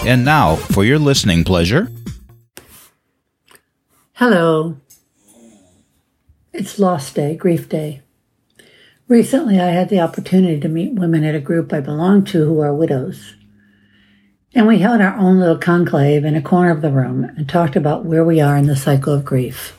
And now, for your listening pleasure. Hello. It's Loss Day, Grief Day. Recently, I had the opportunity to meet women at a group I belong to who are widows. And we held our own little conclave in a corner of the room and talked about where we are in the cycle of grief.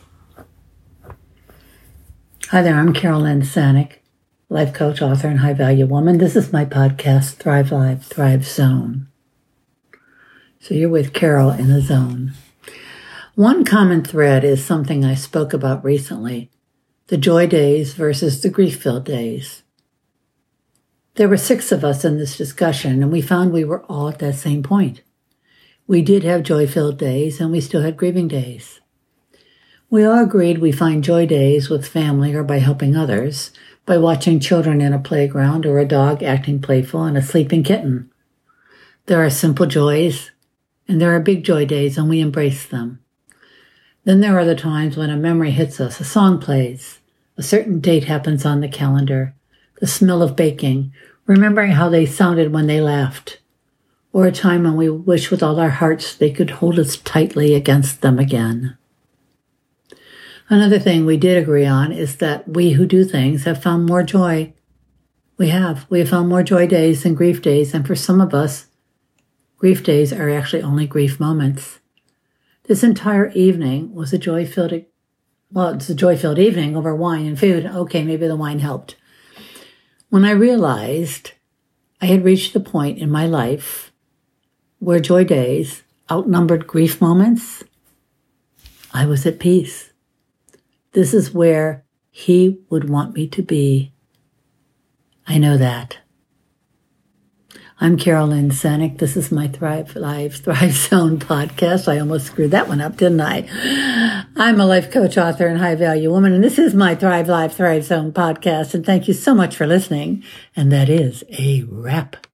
Hi there, I'm Carol Lynn Sanic, life coach, author, and high-value woman. This is my podcast, Thrive Live, Thrive Zone. So you're with Carol in the zone. One common thread is something I spoke about recently, the joy days versus the grief-filled days. There were 6 of us in this discussion, and we found we were all at that same point. We did have joy-filled days, and we still had grieving days. We all agreed we find joy days with family or by helping others, by watching children in a playground or a dog acting playful and a sleeping kitten. There are simple joys, and there are big joy days, and we embrace them. Then there are the times when a memory hits us, a song plays, a certain date happens on the calendar, the smell of baking, remembering how they sounded when they laughed, or a time when we wish with all our hearts they could hold us tightly against them again. Another thing we did agree on is that we who do things have found more joy. We have found more joy days than grief days, and for some of us, grief days are actually only grief moments. This entire evening was it's a joy-filled evening over wine and food. Okay, maybe the wine helped. When I realized I had reached the point in my life where joy days outnumbered grief moments, I was at peace. This is where he would want me to be. I know that. I'm Carol Lynn Sanic. This is my Thrive Live, Thrive Zone podcast. I almost screwed that one up, didn't I? I'm a life coach, author, and high-value woman, and this is my Thrive Live, Thrive Zone podcast. And thank you so much for listening. And that is a wrap.